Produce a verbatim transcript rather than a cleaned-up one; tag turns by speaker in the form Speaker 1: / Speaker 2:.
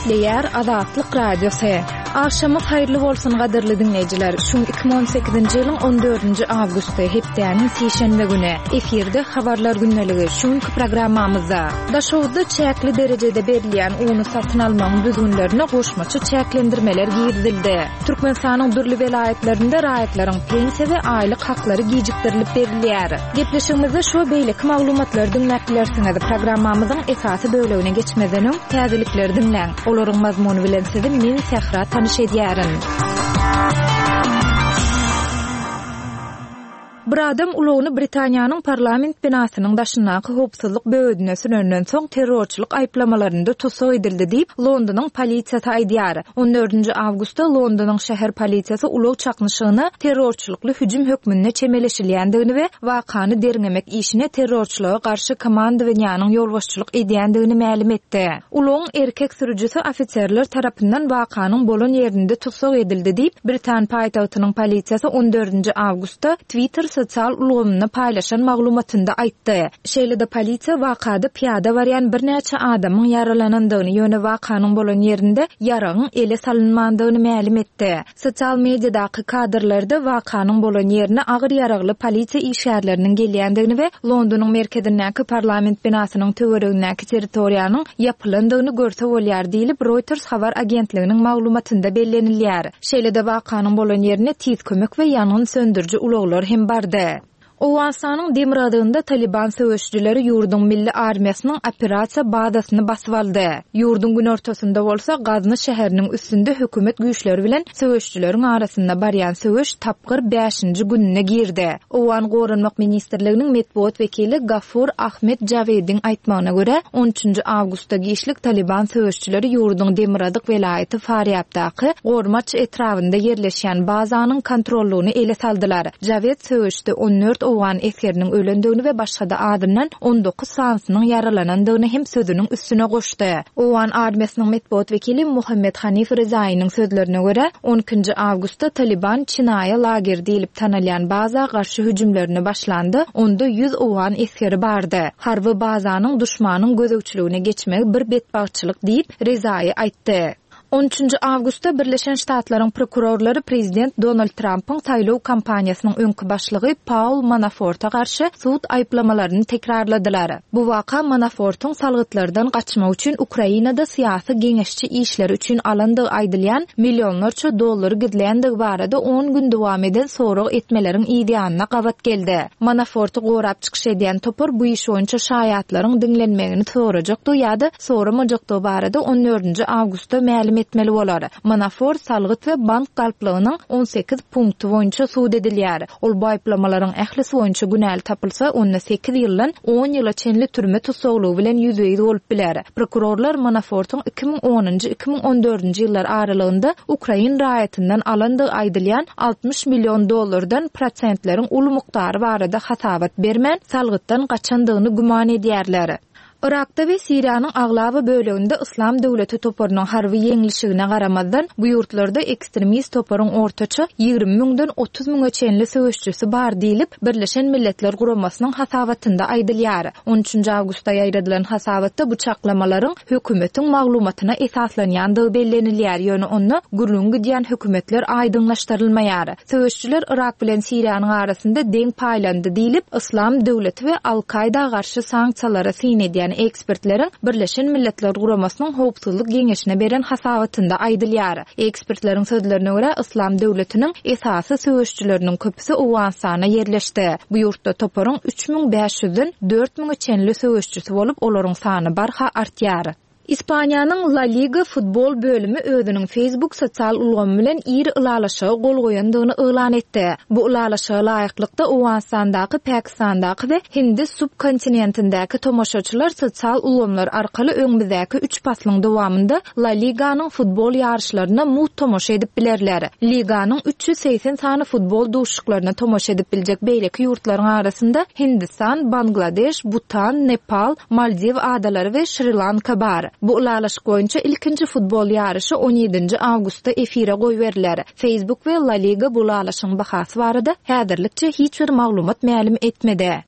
Speaker 1: Diýär Azatlyk radiosu. Akşamyz haýyrly bolsun gaderli dinleýijiler. Şu iki ming on sekizinji ýylyň on dördünji awgusty hepdeniň seşenbe güni efirde habarlar günneligi şuňky programmamyzda daşowda çäkli derejede berilýän uny satyn almagyň düzgünlerine goşmaçy çäklendirmeler giýirildi. Türkmenistanyň dürli welaýetlerinde raýatlaryň pensiýa we aýlyk haklary gijikdirilip berilýär. Gepleşigimizde şu beýleki maglumatlar dinläpdilersiňiz. Programmamyzyň esasy bölegine geçmeden öň täzelikler dinläň. Olaryň mazmuny bilen sizi men Sehra tanış edýärin. Bir adam ulağını Britaniýanyň parlament binasynyň daşyndaky howpsuzlyk böwedine sürenden soň terrorçylyk aýplamalarynda tutsak edildi diýip Londonyň polisiýasy aýdýar. on dördünji awgustda Londonyň şäher polisiýasy ulaw çaknyşygyny terrorçylykly hüjüm hökmünde çemeleşilýändigini we wakany derňemek işine terrorçylyga garşy komandowanýanyň ýolbaşçylyk edýändigini ma'lum etdi. Ulawyň erkek sürüjisi ofitserler tarapyndan wakanyň bolan ýerinde tutsak edildi diýip Britan paýtagtynyň polisiýasy on dördünji awgustda Twitter sosial ulgamyny paýlaşan maglumatynda aýtdy. Şeýle-de polisiýa wakada piýada barýan bir näçe adamyň yaralanandygyny ýöne wakanyň bolan ýerinde yaragyň ele salynmandygyny ma'lum etdi. Sosial mediýadaky kadrlarda wakanyň bolan ýerine agyr yaragly polisiýa işgärleriniň gelýändigini we Londonyň merkezindäki parlament binasynyň töweregindäki territoriýanyň ýapylandygyny görse bolýar diýilip Reuters habar agentliginiň maglumatynda bellenilýär. Şeýle-de wakanyň bolan ýerine tiz kömek we ýangyn söndürji ulaglar hem bardy. Owganistanyň Demiradygynda Taliban söwüşçüleri ýurduň milli armiýasynyň operasiýa bazasyny basyp aldy. Ýurduň gün ortasynda bolsa Gazny şäheriniň üstünde hökümet güýçleri bilen söwüşçüleriň arasynda barýan söwüş tapgyr beşinji gününe girdi. Owgan Gorunmak ministrliginiň medpuat wekili Gafur Ahmed Javediň aýtmagyna görä on üçünji awgustda giýişlik Taliban söwüşçüleri ýurduň Demiradyk welaýaty Faryabdaky Gormaç etrafynda ýerleşýän bazanyň kontrollugyny ele saldylar. Javed söwüşde on dört owgan eskeriniň ölendigini we başga da adamdan on dokuz sansynyň yaralanandygyny hem sözüniň üstüne goşdy. Owgan armiýasynyň medpuat wekili Muhammed Hanif Rezaýynyň sözlerine görä on ikinji awgustda Taliban Çinaýa lager diýilip tanalýan baza garşy hüjümlerini başlandy. Onda yüz owgan eskeri bardy. Harby bazanyň düşmanyň gözegçiligine geçmek bir betbagçylyk diýip Rezaýy aýtdy. on üçünji awgustda Birleşen Ştatlaryň prokurorlary prezident Donald Trump'yň saýlaw kampaniýasynyň öňkü başlygy Paul Manafort'a garşy suud aýplamalaryny tekrarladylar. Bu waka Manafort'yň salgytlardan gaçmak üçin Ukrainada syýasy geňeşçi işleri üçin alandygy aýdylýan millionlarça dollar gidilýändigi barada on gün dowam eden sorag etmeleriň ideýanyna gabat geldi. Manafort'y gorap çykyş edýän topar bu iş boýunça şaýatlaryň dinlenmegini sorajakdy ýa-da soramajakdy barada on dördünji awgustda ma'lum etmeli bolar. Manafort salgyt we bank galplygynyň on sekiz punkty boýunça suud edilýär. Ol bu aýplamalaryň ählisi boýunça günäli tapylsa on sekiz ýyldan on ýyla çenli türme tutsaglygy bilen ýüzüýdi bolup biler. Prokurorlar Manafort'yň iki ming onunji iki ming on dördünji ýyllar aralygynda Ukrain raýatyndan alandygy aýdylýan altmış million dollardan prosentleriň uly muktary barada hasabat bermän salgytdan gaçandygyny guman edýärler. Irakda we Siriýanyň aglaby böleginde Islam döwleti toparynyň harby ýeňilişigine garamazdan bu ýurtlarda ekstremist toparyň ortaça ýygrimi miňden otuz miňe çenli söwüşçüsi bar diýilip Birleşen Milletler Guramasynyň hasabatynda aýdylýar. on üçünji awgustda ýaýradylan hasabatda bu çaklamalaryň hökümetiň maglumatyna esaslanýandygy bellenilýär. Ýöne onu gurulun gidýän hökümetler aýdyňlaşdyrylmaýar. Söwüşçüler Irak bilen Siriýanyň arasynda deň paýlandy diýilip Islam döwleti we Al-Qaida garşy sanksiýalara syn edýän ekspertleriň Birleşen Milletler Guramasynyň howpsuzlyk geňeşine beren hasabatynda aýdylýar. Ekspertleriň sözlerine görä Islam döwletiniň esasy söwüşçüleriniň köpüsi Owganistana ýerleşdi. Bu ýurtda toparyň üç ming beş ýüzden dört miňe çenli söwüşçüsi bolup olaryň sany barha artýar. Ispaniýanyň La Liga futbol bölümi özüniň Facebook sosial ulgamy bilen iri ylalaşyga gol goýandygyny elan etdi. Bu ylalaşyga laýyklykda Owganistandaky, Pakistandaky we Hindi subkontinentindäki tomoşaçylar sosial ulgamlar arkaly öňümizdäki üç paslyň dowamında La Liganyň futbol ýarşylaryna muht tomoşa edip bilerler. Liganyň üç ýüz seksen sany futbol duşuklaryna tomoşa edip biljek beýleki ýurtlaryň arasynda Hindistan, Bangladeş, Bhutan, Nepal, Maldiv adalary we Sri Lanka bar. Bu ulalaşyk boýunça ilkinji futbol ýarşy on ýedinji awgustda efire goýberler. Facebook we La Liga bu ulalaşyň bahasy barada häzirlikçe hiç bir maglumat ma'lum etmedi.